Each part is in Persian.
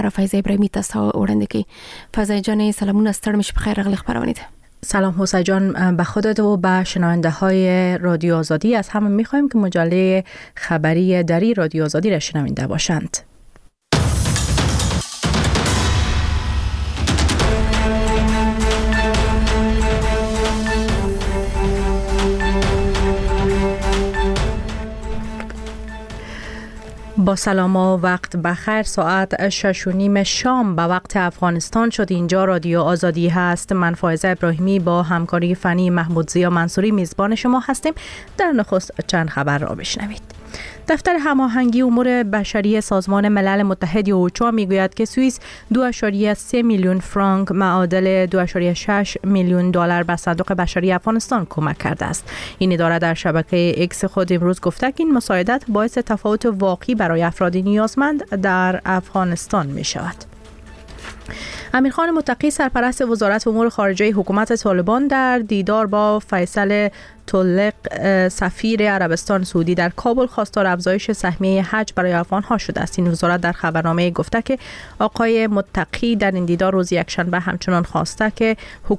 فایزه ابراهیمی تاسو وړاندې کی. فایزه جان سلامونه، ستړي مشه، بخیر راغلی خبرونه. سلام حسین جان، به خودت و به شنونده های رادیو آزادی. از همه میخوایم که مجله خبری دری رادیو آزادی را شنونده باشند. با سلام و وقت بخیر. ساعت 6:30 شام به وقت افغانستان شد. اینجا رادیو آزادی هست. من فایزه ابراهیمی با همکاری فنی محمود زیا منصوری میزبان شما هستیم. در نخست چند خبر را بشنوید. دفتر هماهنگی امور بشری سازمان ملل متحد یا اوچا میگوید که سوئیس 2.3 میلیون فرانک معادل 2.6 میلیون دلار به صندوق بشری افغانستان کمک کرده است. این اداره در شبکه ایکس خود امروز گفته که این مساعدت باعث تفاوت واقعی برای افراد نیازمند در افغانستان می شود. امیرخان متقی سرپرست وزارت امور خارجه حکومت طالبان در دیدار با فیصل طلق سفیر عربستان سعودی در کابل خواستار افزایش سهمیه حج برای افغان‌ها شده است. این وزارت در خبرنامه گفته که آقای متقی در این دیدار روز یکشنبه همچنان خواسته که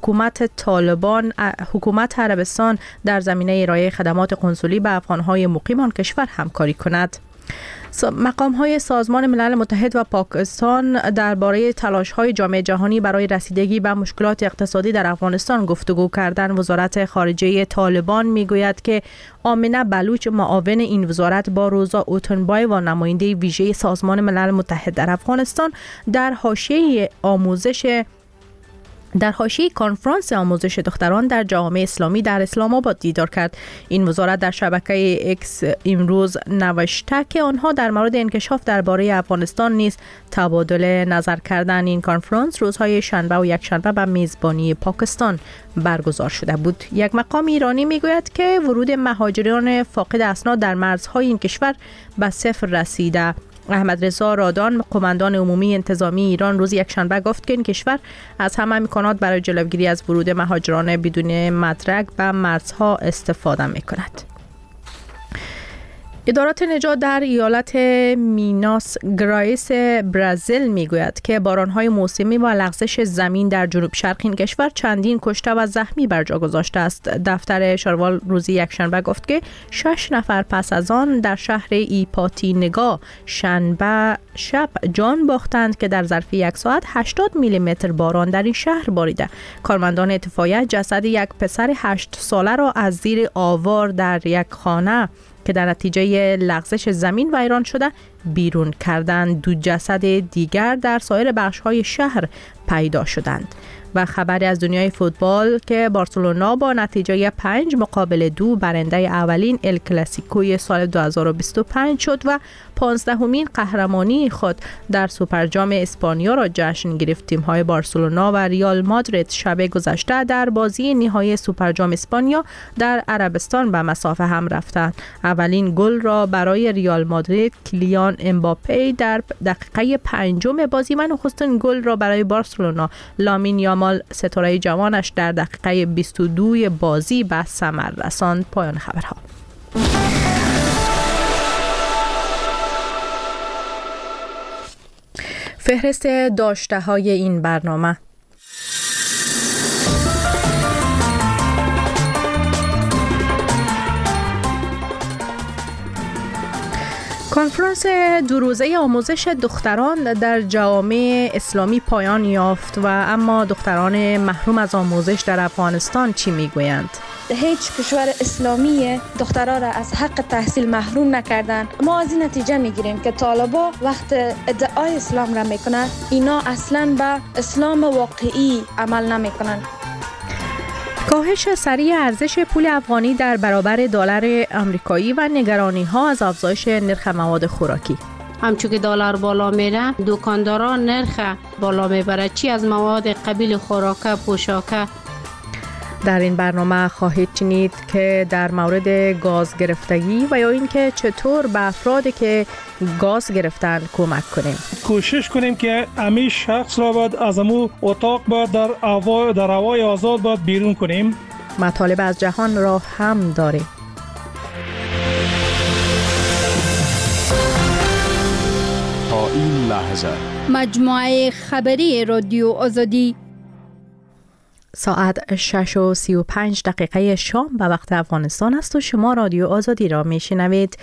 حکومت عربستان در زمینه ارائه خدمات قنسولی به افغان‌های مقیم آن کشور همکاری کند. مقام‌های سازمان ملل متحد و پاکستان درباره تلاش‌های جامعه جهانی برای رسیدگی به مشکلات اقتصادی در افغانستان گفتگو کردند. وزارت خارجه طالبان میگوید که آمنه بلوچ معاون این وزارت با روزا اوتنبایوا نماینده ویژه سازمان ملل متحد در افغانستان در حاشیه کنفرانس آموزش دختران در جامعه اسلامی در اسلام آباد دیدار کرد. این وزارت در شبکه ایکس امروز نوشته که آنها در مورد انکشاف درباره افغانستان نیز تبادل نظر کردند. این کنفرانس روزهای شنبه و یکشنبه به میزبانی پاکستان برگزار شده بود. یک مقام ایرانی میگوید که ورود مهاجران فاقد اسناد در مرزهای این کشور به صفر رسیده. احمد رضا رادان، قماندان عمومی انتظامی ایران، روز یکشنبه گفت که این کشور از همه امکانات برای جلوگیری از ورود مهاجران بدون مدرک به مرزها استفاده می‌کند. ادارات نجات در ایالت میناس گرایس برزیل میگوید که بارانهای موسمی و لغزش زمین در جنوب شرق این کشور چندین کشته و زخمی بر جا گذاشته است. دفتر شاروال روز یکشنبه گفت که 6 نفر پس از آن در شهر ایپاتینگا شنبه شب جان باختند که در ظرف یک ساعت 80 میلیمتر باران در این شهر باریده. کارمندان اطفائیه جسد یک پسر 8 ساله را از زیر آوار در یک خانه که در نتیجه لغزش زمین ویران شده بیرون کردند. 2 جسد دیگر در سایر بخش‌های شهر پیدا شدند. و خبری از دنیای فوتبال که بارسلونا با نتیجه 5-2 برنده اولین ال کلاسیکوی سال 2025 شد و 15مین قهرمانی خود در سوپرجام اسپانیا را جشن گرفت. تیم‌های بارسلونا و ریال مادرید شب گذشته در بازی نهایی سوپرجام اسپانیا در عربستان به مسافه هم رفتند. اولین گل را برای ریال مادرید کلیان امباپه در دقیقه 5 بازی و نخستین گل را برای بارسلونا لامین یامال ستاره جوانش در دقیقه 22 بازی به ثمر رساند. پایان خبرها. فهرست داشته‌های این برنامه: کنفرانس 2 روزه آموزش دختران در جامعه اسلامی پایان یافت و اما دختران محروم از آموزش در افغانستان چی میگویند؟ هیچ کشور اسلامی دخترها را از حق تحصیل محروم نکردن. ما از این نتیجه میگیریم که طالبا وقت ادعای اسلام را میکنن، اینا اصلا به اسلام واقعی عمل نمیکنن. کاهش سریع ارزش پول افغانی در برابر دلار آمریکایی و نگرانی ها از افزایش نرخ مواد خوراکی. همچون که دلار بالا میره، دکانداران نرخ بالا میبره، چی از مواد قبیل خوراکه، پوشاکه. در این برنامه خواهید شنید که در مورد گاز گرفتگی و یا اینکه چطور به افرادی که گاز گرفتن کمک کنیم. کوشش کنیم که همه شخص را باید از امو اتاق باید در هوای آزاد باید بیرون کنیم. مطالب از جهان را هم داریم. تا این لحظه مجموعه خبری رادیو آزادی. ساعت 6:35 شام به وقت افغانستان است و شما رادیو آزادی را میشنوید.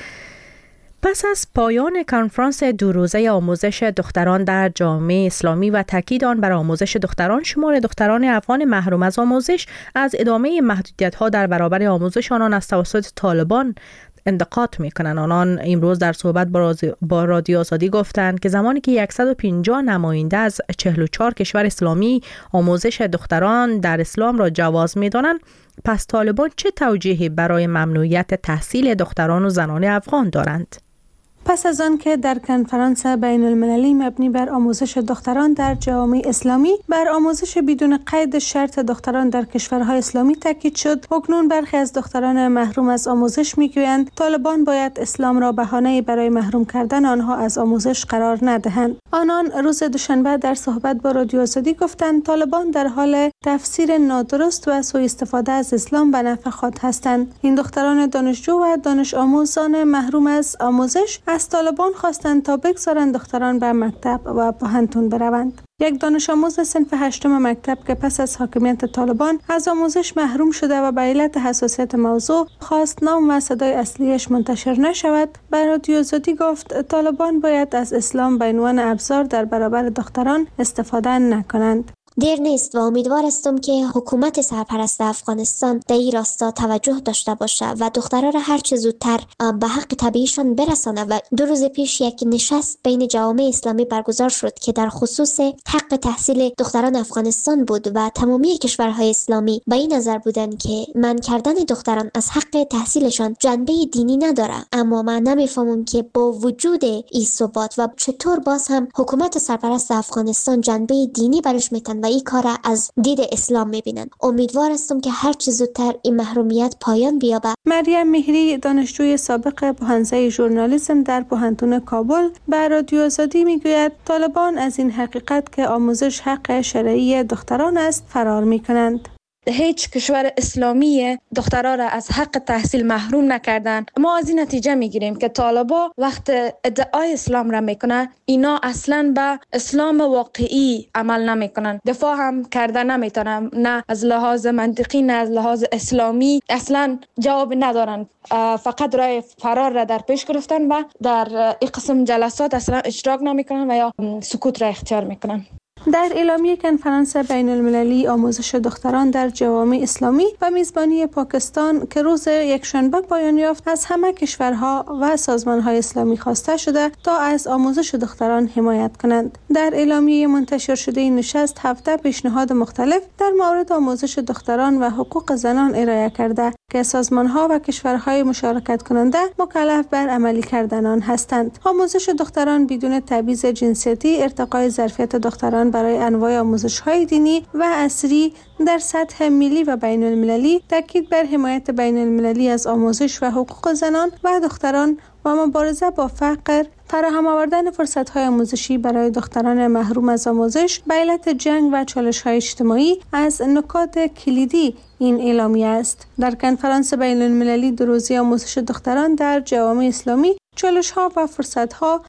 پس از پایان کنفرانس دو روزه آموزش دختران در جامعه اسلامی و تاکید آن بر آموزش دختران، شمار دختران افغان محروم از آموزش از ادامه محدودیت‌ها در برابر آموزش آنان از توسط طالبان انتقاد میکنند. آنان امروز در صحبت با رادیو آزادی گفتند که زمانی که 150 نماینده از 44 کشور اسلامی آموزش دختران در اسلام را جواز میدانند، پس طالبان چه توجیهی برای ممنوعیت تحصیل دختران و زنان افغان دارند؟ پس از آن که در کنفرانس بین المللی مبنی بر آموزش دختران در جامعه اسلامی بر آموزش بدون قید شرط دختران در کشورهای اسلامی تاکید شد، اکنون برخی از دختران محروم از آموزش میگویند طالبان باید اسلام را بهانه‌ای برای محروم کردن آنها از آموزش قرار ندهند. آنان روز دوشنبه در صحبت با رادیو آزادی گفتند طالبان در حال تفسیر نادرست و سوء استفاده از اسلام به نفع خود هستند. این دختران دانشجو و دانش آموزان محروم از آموزش از طالبان خواستند تا بگذارند دختران به مکتب و پوهنتون بروند. یک دانش آموز صنف 8 مکتب که پس از حاکمیت طالبان از آموزش محروم شده و به علت حساسیت موضوع خواست نام و صدای اصلیش منتشر نشود، به رادیو آزادی گفت طالبان باید از اسلام به عنوان ابزار در برابر دختران استفاده نکنند. دیر نیست و امیدوار هستم که حکومت سرپرست افغانستان در این راستا توجه داشته باشه و دخترها را هر چه زودتر به حق طبیعیشان برسانه. و 2 روز پیش یک نشست بین جوامع اسلامی برگزار شد که در خصوص حق تحصیل دختران افغانستان بود و تمامی کشورهای اسلامی به این نظر بودند که منع کردن دختران از حق تحصیلشان جنبه دینی نداره. اما من نمیفهمم که با وجود این ثبات و چطور باز هم حکومت سرپرست افغانستان جنبه دینی برش میتن و این کار از دید اسلام میبینن. امیدوار هستم که هر چه زودتر این محرومیت پایان بیابه. مریم مهری، دانشجوی سابق حوزه ژورنالیسم در پوهنتون کابل، به رادیو آزادی میگوید طالبان از این حقیقت که آموزش حق شرعی دختران است فرار میکنند. هیچ کشور اسلامی دخترها را از حق تحصیل محروم نکردن. ما از این نتیجه میگیریم که طالبا وقت ادعای اسلام را میکنه، اینا اصلا به اسلام واقعی عمل نمیکنن، دفاع هم کرده نمیتونن، نه از لحاظ منطقی نه از لحاظ اسلامی اصلا جواب ندارن. فقط راه فرار را در پیش گرفتن و در این قسم جلسات اصلا اشتراک نمیکنن و یا سکوت را اختیار میکنن. در اعلامیه کنفرانس بین المللی آموزش دختران در جوامع اسلامی و میزبانی پاکستان که روز یکشنبه پایان یافت، از همه کشورها و سازمانهای اسلامی خواسته شده تا از آموزش دختران حمایت کنند. در اعلامیه منتشر شده این نشست 7 پیشنهاد مختلف در مورد آموزش دختران و حقوق زنان ارائه کرده که سازمانها و کشورهای مشارکت کننده مکلف بر عملی کردن آن هستند. آموزش دختران بدون تبعیض جنسیتی، ارتقای ظرفیت دختران برای انواع آموزش‌های دینی و عصری در سطح ملی و بین المللی، تاکید بر حمایت بین المللی از آموزش و حقوق زنان و دختران و مبارزه با فقر، فراهم آوردن فرصت‌های آموزشی برای دختران محروم از آموزش به علت جنگ و چالش‌های اجتماعی از نکات کلیدی این اعلامیه است. در کنفرانس بین المللی 2 روزه آموزش دختران در جوامع اسلامی، چالش‌ها و فرصت‌ها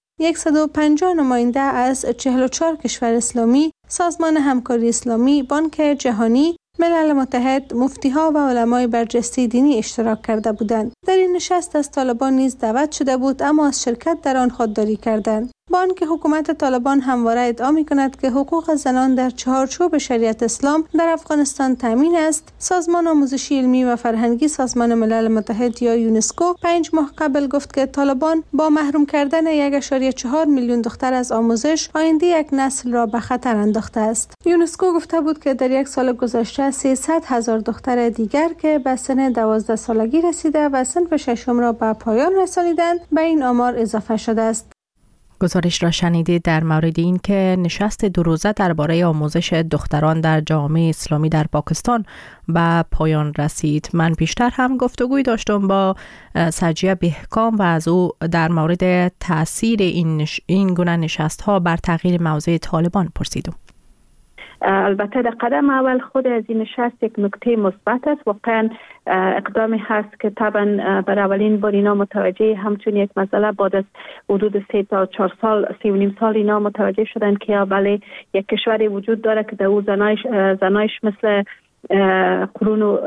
150 نماینده از 44 کشور اسلامی، سازمان همکاری اسلامی، بانک جهانی، ملل متحد، مفتی‌ها و علمای برجسته دینی اشتراک کرده بودند. در این نشست از طالبان نیز دعوت شده بود، اما از شرکت در آن خودداری کردند. با آنکه حکومت طالبان همواره ادعا می‌کند که حقوق زنان در چهارچوب شریعت اسلام در افغانستان تامین است، سازمان آموزشی علمی و فرهنگی سازمان ملل متحد یا یونسکو 5 ماه قبل گفت که طالبان با محروم کردن 1.4 میلیون دختر از آموزش آینده یک نسل را به خطر انداخته است. یونسکو گفته بود که در یک سال گذشته 300,000 دختر دیگر که به سن 12 سالگی رسیده و صنف 6 را به پایان رسانیدند به این آمار اضافه شده است. گزارش را شنیدید در مورد این که نشست 2 روزه درباره آموزش دختران در جامعه اسلامی در پاکستان به پایان رسید. من پیشتر هم گفتگوی داشتم با سجیه بهکام و از او در مورد تاثیر این گونه نشست ها بر تغییر موضع طالبان پرسیدم. البته در قدم اول خود از این نشست یک نکته مثبت است. واقعا اقدامی هست که طبعا برای اولین بار اینا متوجه همچون یک مسئله بعد از حدود 3 تا 4 سال 3.5 سال اینا متوجه شدن که بله یک کشوری وجود داره که در او زنایش مثل قرون و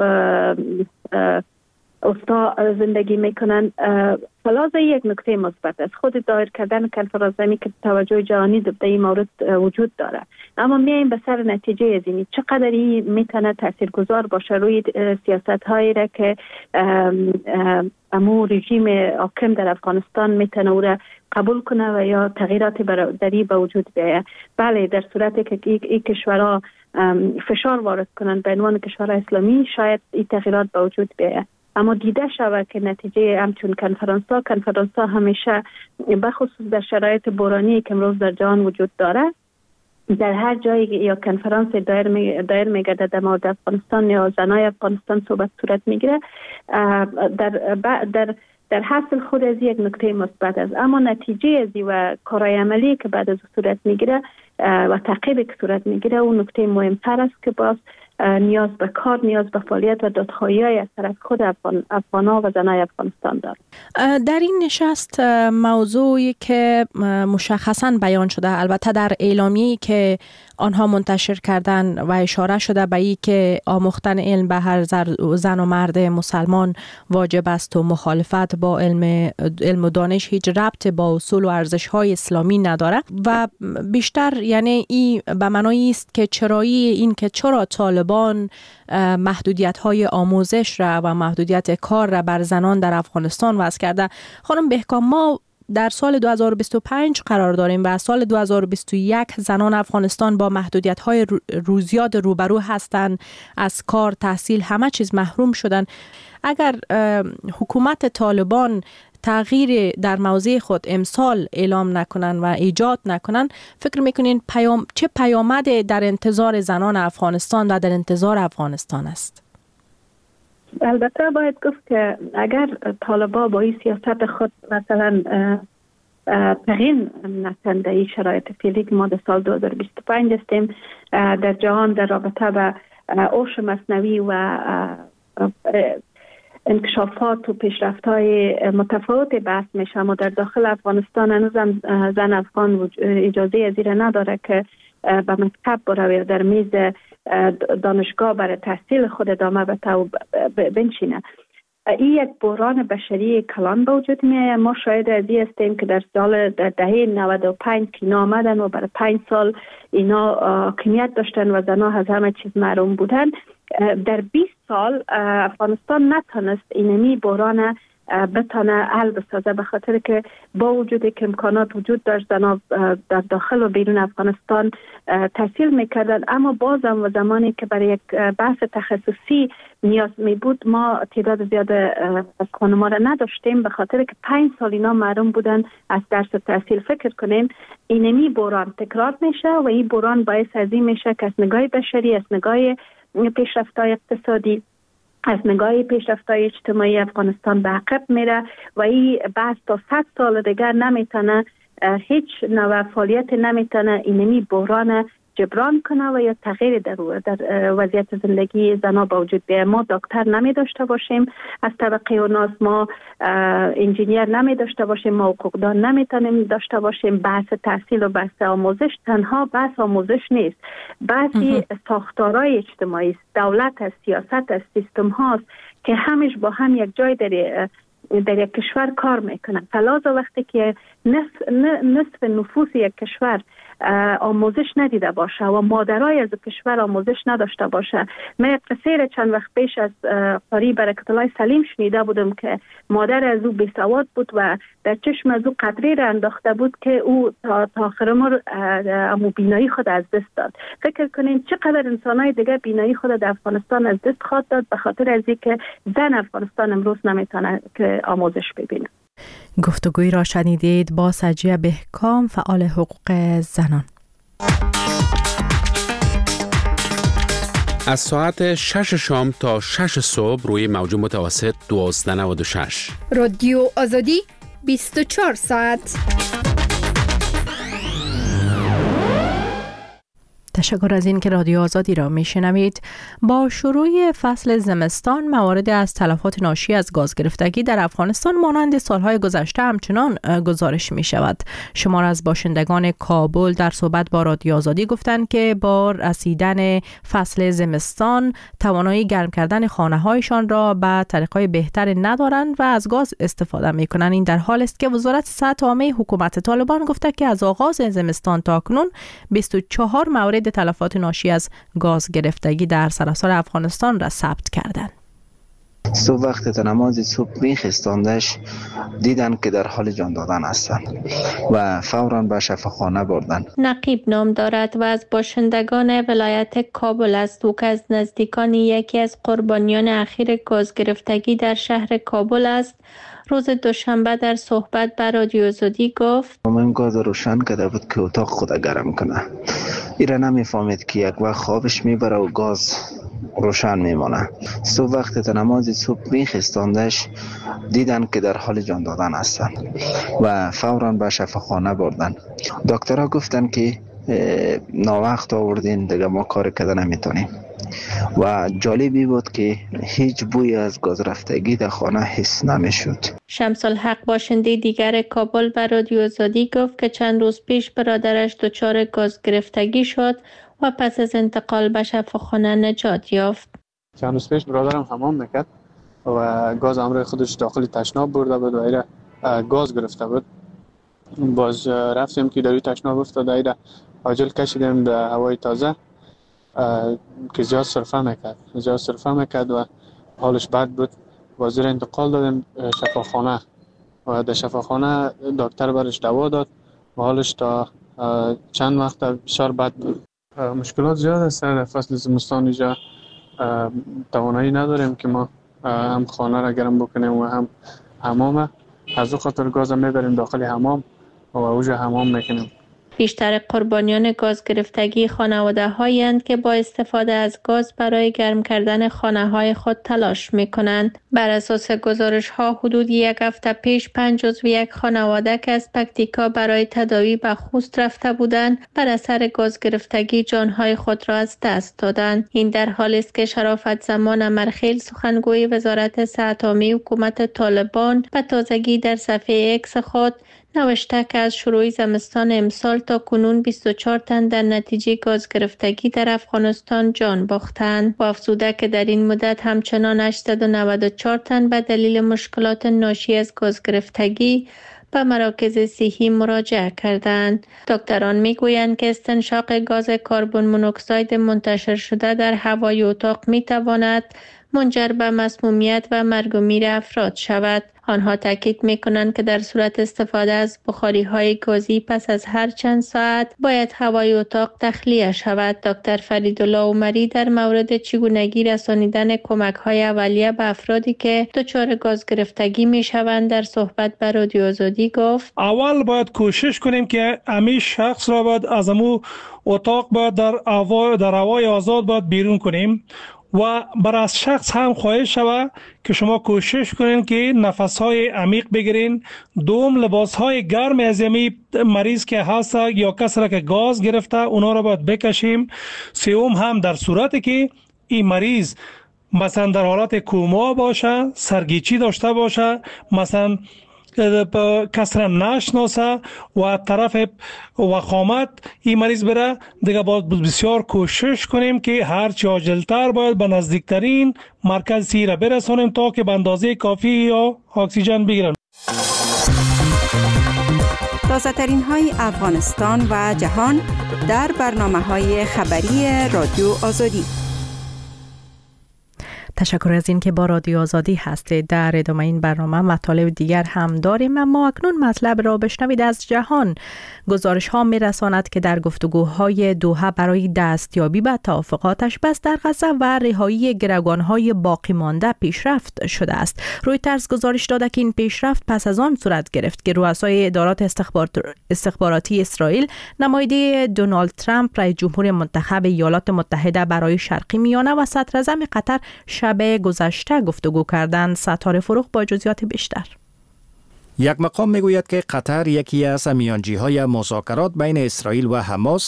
استا زندگی میکنن. خلاصه یک نکته مثبت است. خود دایر کردن کنفرانس می که توجه جهانی در این مورد وجود داره. اما میایم به سر نتیجه از این چقدر این میتونه تاثیرگذار باشه روی سیاست هایی را که امو رژیم حاکم در افغانستان میتونه او را قبول کنه و یا تغییرات دری به وجود بیاید. بله در صورتی که این کشورها فشار وارد کنن به عنوان کشورهای اسلامی شاید این تغییرات به وجود بیاید. اما دیده شود که نتیجه همچون کنفرانس ها همیشه بخصوص در شرایط بحرانی که امروز در جهان وجود داره در هر جایی یا کنفرانس دایر میگرده در مورد افغانستان یا زنای افغانستان صورت میگیره در حاصل خود از یک نکته مثبت است. اما نتیجه از و کارهای عملی که بعد از صورت میگیره و تعقیبی که صورت میگیره اون نکته مهمتر است که باز نیاز به کار، نیاز به فعالیت و دادخواهی از طرف خود افغان‌ها و زنای افغانستان دارد. در این نشست موضوعی که مشخصاً بیان شده، البته در اعلامیه‌ای که آنها منتشر کردن و اشاره شده به این که آموختن علم به هر زن و مرد مسلمان واجب است و مخالفت با علم و دانش هیچ ربط با اصول و ارزش‌های اسلامی نداره و بیشتر یعنی این به معنای است که چرا طالبان محدودیت‌های آموزش را و محدودیت کار را بر زنان در افغانستان وضع کرده. خانم بهکام، ما در سال 2025 قرار داریم و از سال 2021 زنان افغانستان با محدودیت‌های روزیاد روبرو هستند، از کار، تحصیل، همه چیز محروم شدن. اگر حکومت طالبان تغییر در موضع خود امسال اعلام نکنن و ایجاد نکنن، فکر میکنین چه پیامد در انتظار زنان افغانستان و در انتظار افغانستان است؟ البته باید گفت که اگر طالبان با این سیاست خود مثلا تغییر نکنند در این شرایط فعلی که ما در سال 2025 هستیم در جهان در رابطه به هوش مصنوعی و انکشافات و پیشرفت‌های متفاوت بحث میشه، اما در داخل افغانستان هنوزم زن افغان اجازه از این نداره که به مکتب بره در میز دانشگاه برای تحصیل خود ادامه بنشینه. این یک بحران بشری کلان به وجود میاد. ما شاید از این هستیم که در دهه 95 که اینا آمدن و برای 5 سال اینا حاکمیت داشتن و زنها از همه چیز محروم بودن. در 20 سال افغانستان نتونست اینمی بحران بتانه حل بسازه، به خاطر که با وجودی که امکانات وجود داشت زنها در داخل و بیرون افغانستان تحصیل میکردن، اما بازم و زمانی که برای یک بحث تخصصی نیاز می بود ما تعداد زیاد از خانم‌ها را نداشتیم، به خاطر که 5 سال اینا محروم بودن از درس تحصیل. فکر کنین اینمی بحران تکرار میشه و این بحران باعث از این میشه که از نگاه بشری، از نگاه پیشرفت‌های اقتصادی، از نگاه پیشرفت‌های اجتماعی افغانستان به عقب میره و این بحث تا 100 سال دیگر نمیتونه هیچ نوع فعالیت نمیتونه اینمی بحران جبران کنه و یا تغییر در وضعیت زندگی زنها با وجود بیاید. ما دکتر نمی داشته باشیم از طبقه اوناس، ما انجینیر نمی داشته باشیم، ما حقوقدان نمیتونیم داشته باشیم. بحث تحصیل و بحث آموزش تنها بحث آموزش نیست، بحثی ساختارهای اجتماعی است، دولت است، سیاست است، سیستم هاست که همش با هم یک جای در یک کشور کار میکنن. فلازا وقتی که نصف نفوس یک کشور آموزش ندیده باشه و مادرای از کشور آموزش نداشته باشه. من قصه چند وقت پیش از قاری برکت الله سلیم شنیده بودم که مادر از او بیسواد بود و در چشم از او قطره را انداخته بود که او تا آخر عمر بینایی خود از دست داد. فکر کنین چقدر انسانای دیگه بینایی خود در افغانستان از دست خواهد داد به خاطر از اینکه زن افغانستان امروز نمیتونه که آموزش ببینه. گفتگوی را شنیدید با سجیه بهکام، فعال حقوق زنان. از ساعت 6 شام تا 6 صبح روی موج متوسط 1296 رادیو آزادی 24 ساعت. تشکر از این که رادیو آزادی را میشنوید. با شروع فصل زمستان موارد از تلفات ناشی از گاز گرفتگی در افغانستان مانند سالهای گذشته همچنان گزارش می شود. شمار از باشندگان کابل در صحبت با رادیو آزادی گفتند که با رسیدن فصل زمستان توانایی گرم کردن خانه هایشان را به طریقهای بهتر ندارند و از گاز استفاده می کنند. این در حال است که وزارت صحت عامه حکومت طالبان گفته که از آغاز زمستان تا اکنون 24 مورد تلفات ناشی از گاز گرفتگی در سراسر افغانستان را ثبت کردند. صبح وقت نماز صبح میخستاندش دیدن که در حال جان دادن هستند و فوراً به شفاخانه بردن. نقیب نام دارد و از باشندگان ولایت کابل است. او که از نزدیکان یکی از قربانیان اخیر گاز گرفتگی در شهر کابل است. روز دوشنبه در صحبت با رادیو آزادی گفت من گاز روشن کرده بود که اتاق خود گرم کنه. ایره نمیفهمید که یک وقت خوابش میبره و گاز روشن میمانه. صبح وقت نماز صبح میخستاندش دیدن که در حال جان دادن هستند و فوراً به شفاخانه بردن. دکترها گفتن که ناوقت آوردین، دیگه ما کار کردن نمیتونیم. و جالبی بود که هیچ بوی از گاز رفتگی در خانه حس نمیشد. شمس الحق باشنده دیگر کابل به رادیو آزادی گفت که چند روز پیش برادرش دچار گاز گرفتگی شد و پس از انتقال به شفاخانه نجات یافت. چند روز پیش برادرم حمام میکرد و گاز امروی خودش داخل تشناب برده بود و ایره گاز گرفته بود. باز رفتیم که داری تشناب افتاده، ایره عاجل کشیدیم به هوای تازه که زیاد صرفه میکرد و حالش بد بود. وزیر انتقال دادیم شفاخانه و در شفاخانه دکتر برش دوا داد و حالش تا چند وقت بسیار بد بود. مشکلات زیاد است در فصل زمستان. اینجا توانایی نداریم که ما هم خانه را گرم بکنیم و هم حمام. از او خاطر گاز میبریم داخل حمام و اوجا حمام میکنیم. بیشتر قربانیان گاز گرفتگی خانواده هایند که با استفاده از گاز برای گرم کردن خانه های خود تلاش می کنند. بر اساس گزارش ها حدود یک هفته پیش 5 عضو یک خانواده که از پکتیکا برای تداوی به خوست رفته بودند بر اثر گاز گرفتگی جانهای خود را از دست دادند. این در حالی است که شرافت زمان امرخیل سخنگوی وزارت صحت عامه حکومت طالبان به تازگی در صفحه اکس خود نوشته که از شروع زمستان امسال تا کنون 24 تن در نتیجه گاز گرفتگی در افغانستان جان باختند و افزوده که در این مدت همچنان 894 تن به دلیل مشکلات ناشی از گاز گرفتگی به مراکز صحی مراجعه کردند. دکتران میگویند که استنشاق گاز کربن مونوکساید منتشر شده در هوای اتاق میتواند منجر به مسمومیت و مرگ و میر افراد شود. آنها تاکید می‌کنند که در صورت استفاده از بخاری‌های گازی پس از هر چند ساعت باید هوای اتاق تخلیه شود. دکتر فریدالله عمری در مورد چگونگی رسانیدن کمک‌های اولیه به افرادی که دچار گاز گرفتگی می‌شوند در صحبت با رادیو آزادی گفت: اول باید کوشش کنیم که همین شخص را باید از اتاق باید در هوای آزاد باید بیرون کنیم و برای شخص هم خواهش شود که شما کوشش کنین که نفس‌های عمیق بگیرین. دوم لباس‌های گرم از مریض که هست یا کسی که گاز گرفته اونا را باید بکشیم. سوم هم در صورتی که این مریض مثلا در حالت کوما باشه، سرگیچی داشته باشه، مثلا کس را نشناسه و طرف وخامت این مریض بره، دیگه باید بسیار کوشش کنیم که هرچی عاجلتر باید به نزدیکترین مرکز صحی را برسانیم تا که به اندازه کافی یا اکسیژن بگیرن. تازه ترین های افغانستان و جهان در برنامه های خبری رادیو آزادی. تشکر از این که با رادیو آزادی هستید. در ادامه این برنامه مطالب دیگر هم داریم، اما اکنون مطلب را بشنوید از جهان. گزارش ها می رساند که در گفتگوهای دوحه برای دستیابی به توافقاتش بس در غزه و رهایی گروگان های باقی مانده پیشرفت شده است. رویترز گزارش داده که این پیشرفت پس از آن صورت گرفت که رؤسای ادارات استخباراتی اسرائیل، نماینده دونالد ترامپ رئیس جمهور منتخب ایالات متحده برای شرقی میانه و صدراعظم قطر شب گذشته گفتگو کردند. ستاره فروغ با جزئیات بیشتر. یک مقام میگوید که قطر یکی از میانجی‌های مذاکرات بین اسرائیل و حماس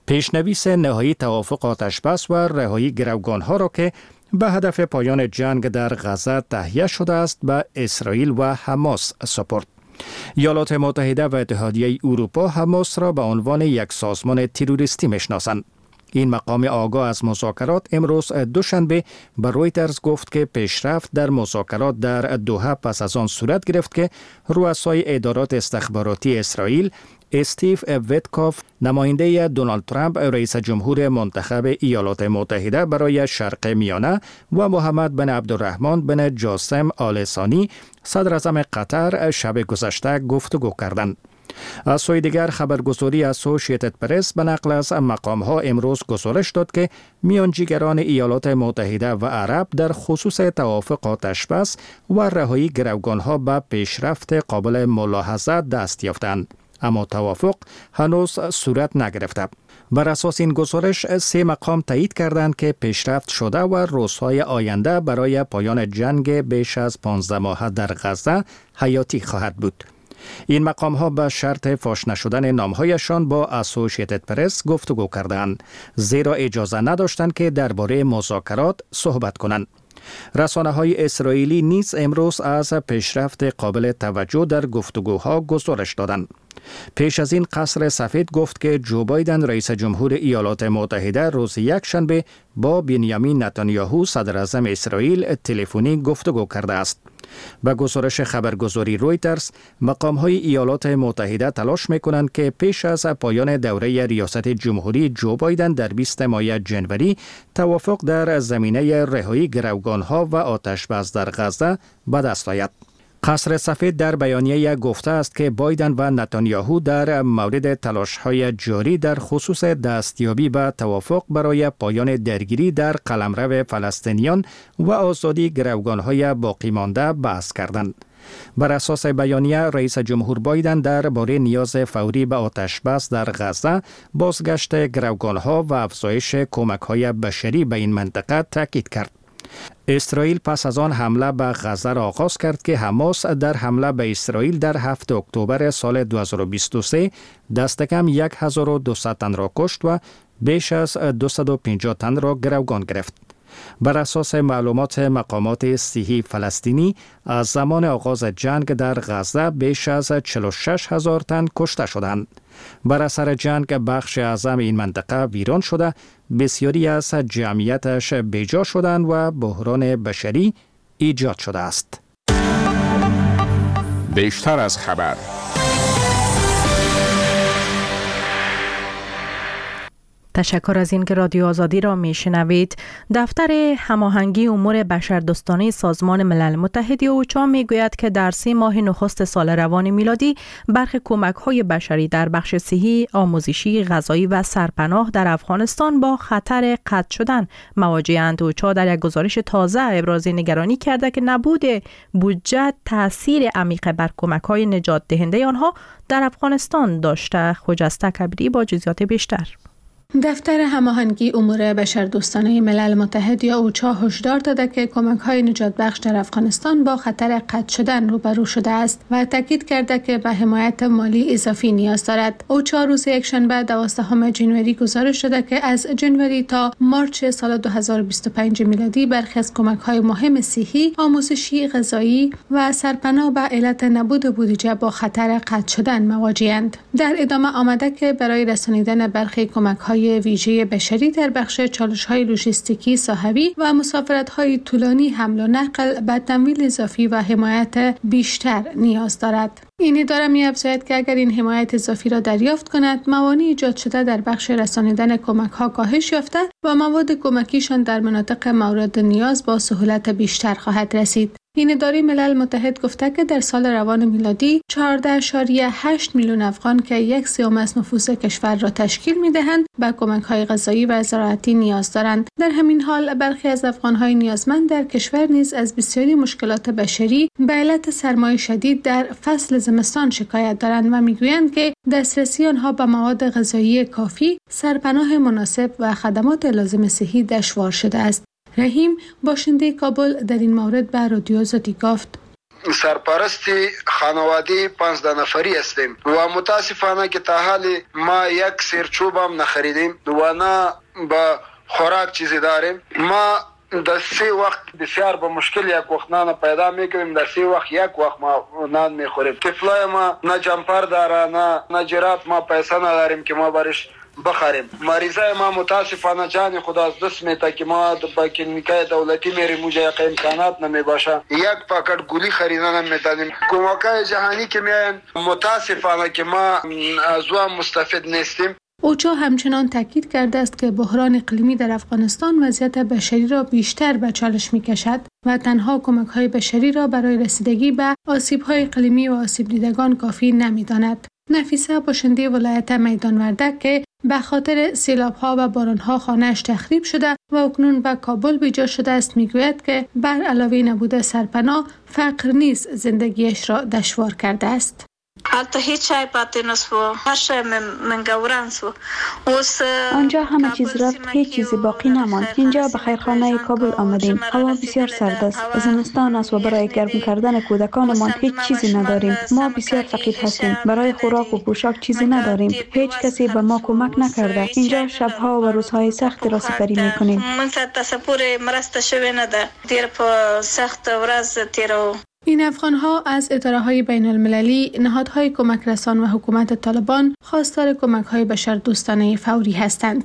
پیشنویس نهایی توافق آتشبس و رهایی گروگانها را که به هدف پایان جنگ در غزه تهیه شده است به اسرائیل و حماس سپرد. ایالات متحده و اتحادیه اروپا حماس را به عنوان یک سازمان تروریستی میشناسند. این مقام آگاه از مذاکرات امروز دوشنبه به رویترز گفت که پیشرفت در مذاکرات در دوحه پس از آن صورت گرفت که رؤسای ادارات استخباراتی اسرائیل استیو ویتکوف، نماینده دونالد ترامپ رئیس جمهور منتخب ایالات متحده برای شرق میانه و محمد بن عبدالرحمن بن جاسم آل ثانی صدر اعظم قطر شب گذشته گفتگو کردند. از سوی دیگر خبرگزاری اسوسییتد پرس به نقل از مقام‌ها امروز گزارش داد که میانجیگران ایالات متحده و عرب در خصوص توافق آتشبس و رهایی گروگانها به پیشرفت قابل ملاحظه دست یافتند، اما توافق هنوز صورت نگرفته. بر اساس این گزارش 3 مقام تایید کردند که پیشرفت شده و روزهای آینده برای پایان جنگ بیش از 15 ماه در غزه حیاتی خواهد بود. این مقام ها به شرط فاش نشدن نامهایشان با اسوسییتد پرس گفتگو کردند، زیرا اجازه نداشتند که درباره مذاکرات صحبت کنند. رسانه های اسرائیلی نیز امروز از پیشرفت قابل توجه در گفتگوها گزارش دادند. پیش از این قصر سفید گفت که جو بایدن رئیس جمهور ایالات متحده روز یکشنبه با بنیامین نتانیاهو صدر اعظم اسرائیل تلفنی گفتگو کرده است. به گزارش خبرگزاری رویترز، مقام‌های ایالات متحده تلاش می‌کنند که پیش از پایان دوره ریاست جمهوری جو بایدن در 20 ماه جنوری توافق در زمینه رهایی گروگان‌ها و آتش‌بس در غزه به دست آید. قصر سفید در بیانیه گفته است که بایدن و نتانیاهو در مورد تلاش‌های جاری در خصوص دستیابی به توافق برای پایان درگیری در قلمرو فلسطینیان و آزادی گروگان‌های باقی مانده بحث کردند. بر اساس بیانیه، رئیس جمهور بایدن درباره نیاز فوری به آتشبس در غزه، بازگشت گروگان‌ها و افزایش کمک‌های بشری به این منطقه تاکید کرد. اسرائیل پس از آن حمله به غزه را آغاز کرد که حماس در حمله به اسرائیل در 7 اکتبر سال 2023 دست کم 1200 تن را کشت و بیش از 250 تن را گروگان گرفت. بر اساس معلومات مقامات صحی فلسطینی، از زمان آغاز جنگ در غزه بیش از 46,000 تن کشته شدند. بر اثر جنگ بخش اعظم این منطقه ویران شده، بسیاری از جمعیتش بیجا شدند و بحران بشری ایجاد شده است. بیشتر از خبر. تشکر از اینکه رادیو آزادی را میشنوید. دفتر هماهنگی امور بشردوستانه سازمان ملل متحد اوچا میگوید که در 3 ماه نخست سال روان میلادی برخی کمک‌های بشری در بخش صحی، آموزشی، غذایی و سرپناه در افغانستان با خطر قطع شدن مواجه‌اند. اوچا در یک گزارش تازه ابراز نگرانی کرده که نبود بودجه تاثیر عمیق بر کمک‌های نجات دهنده آنها در افغانستان داشته. خجسته کبیری با جزئیات بیشتر. دفتر هماهنگی امور بشردوستانه ملل متحد یا اوچا هشدار داده که کمک‌های نجات بخش در افغانستان با خطر قطع شدن روبرو شده است و تاکید کرده که به حمایت مالی اضافی نیاز دارد. اوچا روز یکشنبه 12 ژانویه گزارش داده که از ژانویه تا مارچ سال 2025 میلادی برخی از کمک‌های مهم صحی، آموزشی، غذایی و سرپناه به علت نبود بودجه با خطر قطع شدن مواجه‌اند. در ادامه آمده که برای رسانیدن برخی کمک‌های ویژه بشری در بخش چالش‌های لوجستیکی صحوی و مسافرت‌های طولانی حمل و نقل به تمویل اضافی و حمایت بیشتر نیاز دارد. این اداره می‌افزاید که اگر این حمایت اضافی را دریافت کند، موانع ایجاد شده در بخش رسانیدن کمک‌ها کاهش یافته و مواد کمکیشان در مناطق مورد نیاز با سهولت بیشتر خواهد رسید. این اداره ملل متحد گفته که در سال روان میلادی 14.8 میلیون افغان که 1/3 از نفوس کشور را تشکیل می‌دهند به کمک‌های غذایی و زراعتی نیاز دارند. در همین حال برخی از افغان‌های نیازمند در کشور نیز از بسیاری مشکلات بشری به علت سرمای شدید در فصل زمستان شکایت دارند و می‌گویند که دسترسی آنها به مواد غذایی کافی، سرپناه مناسب و خدمات لازم صحی دشوار شده است. رحیم باشنده کابل در این مورد به رادیو آزادی گفت: سرپرست خانواده 15 نفری هستیم و متاسفانه که تا حال ما یک سرچوب هم نخریدیم و نه با خوراک چیزی داریم. ما در 3 وقت بسیار با مشکل یک وقت نان پیدا میکنیم، در 3 وقت یک وقت ما نان میخوریم. طفلای ما نه جمپر داره نه جرات، ما پیسه نداریم که ما برش بخریم. مریضای ما متاسفانه جان خدا از دست میته که ما با کلینیکای دولتی میریم، اونجا یک امکانات نمیباشه، یک پاکت گولی خریدن نمیتونیم. کمکای جهانی که میاین متاسفانه که ما از اون مستفید نیستیم. اوچا همچنان تاکید کرده است که بحران اقلیمی در افغانستان وضعیت بشری را بیشتر به چالش می‌کشد و تنها کمک‌های بشری را برای رسیدگی به آسیب‌های اقلیمی و آسیب دیدگان کافی نمی‌داند. نفیسه باشنده ولایت میدان وردک که به خاطر سیلاب‌ها و باران‌ها خانه‌اش تخریب شده و اکنون به کابل بیجا شده است می‌گوید که بر علاوه نبود سرپناه، فقر نیز زندگیش را دشوار کرده است. حتی هیچ چای پاتی نسو، هر شای من گوران سو. آنجا همه چیز رفت، هیچ چیزی باقی نماند. اینجا به خیرخانه کابل آمدیم. هوا بسیار سرد است. زمستان است و برای گرم کردن کودکانمان هیچ چیزی نداریم. ما بسیار فقیر هستیم. برای خوراک و پوشاک چیزی نداریم. هیچ کسی به ما کمک نکرده. اینجا شبها و روزهای سختی را سپری میکنیم. من تصور مرسته شوی نده. دیر په سخت ورځ تیرو. این افغان‌ها از اداره‌های بین‌المللی، نهادهای کمک رسان و حکومت طالبان خواستار کمک‌های بشردوستانه فوری هستند.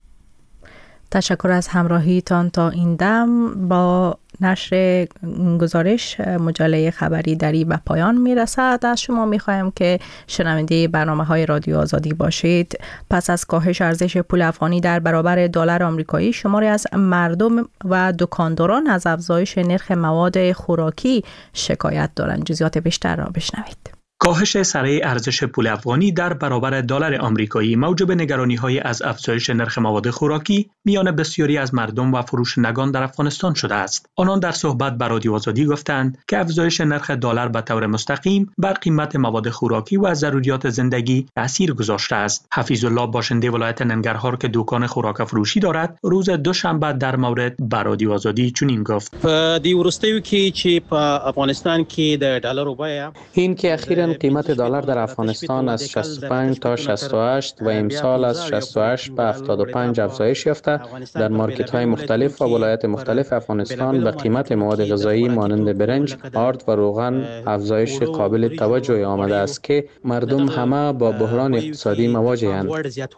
تشکر از همراهیتان تا این دم. با نشر گزارش مجله خبری دری به پایان میرسد. از شما میخوایم که شنونده برنامه‌های رادیو آزادی باشید. پس از کاهش ارزش پول افغانی در برابر دلار آمریکایی، شماری از مردم و دکانداران از افزایش نرخ مواد خوراکی شکایت دارند. جزئیات بیشتر را بشنوید. کاهش سریع ارزش پول افغانی در برابر دلار آمریکایی موجب نگرانی‌های از افزایش نرخ مواد خوراکی میان بسیاری از مردم و فروشندگان در افغانستان شده است. آنان در صحبت با رادیو آزادی گفتند که افزایش نرخ دلار به طور مستقیم بر قیمت مواد خوراکی و ضروریات زندگی تأثیر گذاشته است. حفیظ الله باشنده ولایت ننگرهار که دکان خوراک فروشی دارد، روز دوشنبه در مورد با رادیو آزادی چنین گفت: په دې وروستیو کې چې په افغانستان کې د ډالرو بیه این که اخیراً قیمت دلار در افغانستان از 65 تا 68 و امسال از 68 به 75 افزایش یافته. در مارکت‌های مختلف و ولایات مختلف افغانستان به قیمت مواد غذایی مانند برنج، آرد و روغن افزایش قابل توجهی آمده است که مردم همه با بحران اقتصادی مواجه‌اند.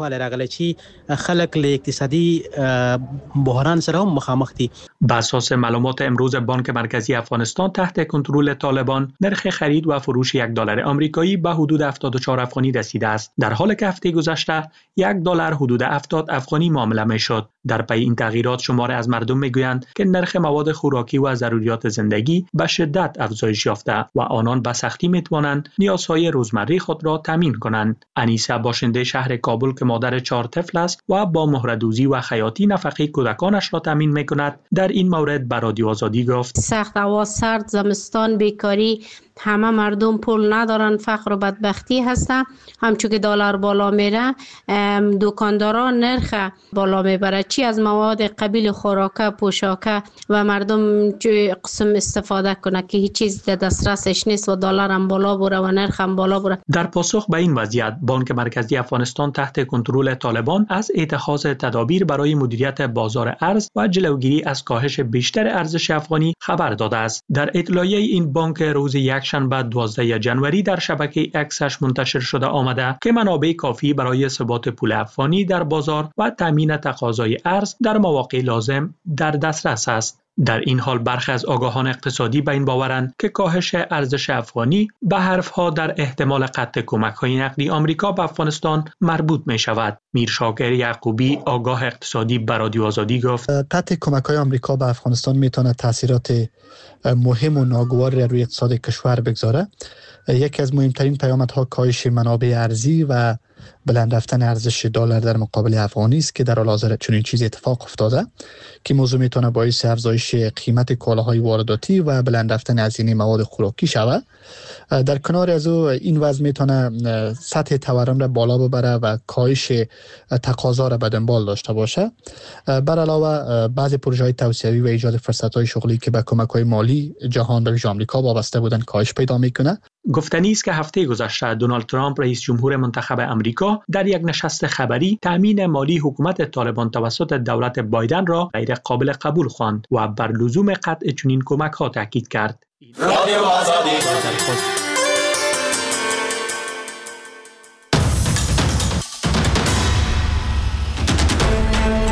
خلک له اقتصادي بحران سره مخامخ دي. بر اساس معلومات امروز بانک مرکزی افغانستان تحت کنترل طالبان، نرخ خرید و فروش $1 آمریکایی به حدود 74 افغانی رسیده است، در حالی که هفته گذشته $1 حدود 70 افغانی معامله میشد. در پی این تغییرات شماری از مردم میگویند که نرخ مواد خوراکی و ضروریات زندگی به شدت افزایش یافته و آنان به سختی میتوانند نیازهای روزمره خود را تامین کنند. انیسه باشنده شهر کابل که مادر 4 طفل است و با مهره‌دوزی و خیاطی نفقه کودکانش را تامین میکند، در این مورد به رادیو آزادی گفت: سخت هوا، سرد، زمستان، بیکاری، همه مردم پول ندارن، فقر و بدبختی هستن. همچون که دلار بالا میره، دکانداران نرخ بالا میبره، چی از مواد قبیل خوراکه، پوشاکه و مردم چه قسم استفاده کنه که هیچ چیز در دسترسش نیست و دلار هم بالا بره و نرخ هم بالا بره. در پاسخ به این وضعیت، بانک مرکزی افغانستان تحت کنترل طالبان از اتخاذ تدابیر برای مدیریت بازار ارز و جلوگیری از کاهش بیشتر ارزش افغانی خبر داده است. در اطلاعیه این بانک روز یکشنبه 12 جنوری در شبکه اکسش منتشر شده آمده که منابع کافی برای ثبات پول افغانی در بازار و تامین تقاضای ارز در مواقع لازم در دسترس است. در این حال برخی از آگاهان اقتصادی به این باورند که کاهش ارزش افغانی به حرفها در احتمال قطع کمک‌های نقدی آمریکا به افغانستان مربوط می شود. میر شاکر یعقوبی، آگاه اقتصادی، به رادیو آزادی گفت: قطع کمک‌های آمریکا به افغانستان میتونه تاثیرات مهم و ناگوار روی اقتصاد کشور بگذاره. یکی از مهمترین پیامدها کاهش منابع ارزی و بلند رفتن ارزش دلار در مقابل افغانی است که در حال حاضر چنین چیزی اتفاق افتاده که موضوع میتونه باعث افزایش قیمت کالاهای وارداتی و بلند رفتن هزینه مواد خوراکی شود. در کنار از او این وضع میتونه سطح تورم را بالا ببره و کاهش تقاضا را به دنبال داشته باشه. بر علاوه بعضی پروژه‌های توسعوی و ایجاد فرصت‌های شغلی که به کمک‌های مالی جهان به ویژه آمریکا وابسته بودند کاهش پیدا میکنه. گفتنی است که هفته گذشته دونالد ترامپ رئیس جمهور منتخب امریکا در یک نشست خبری تامین مالی حکومت طالبان توسط دولت بایدن را غیر قابل قبول خواند و بر لزوم قطع چنین کمک‌ها تاکید کرد.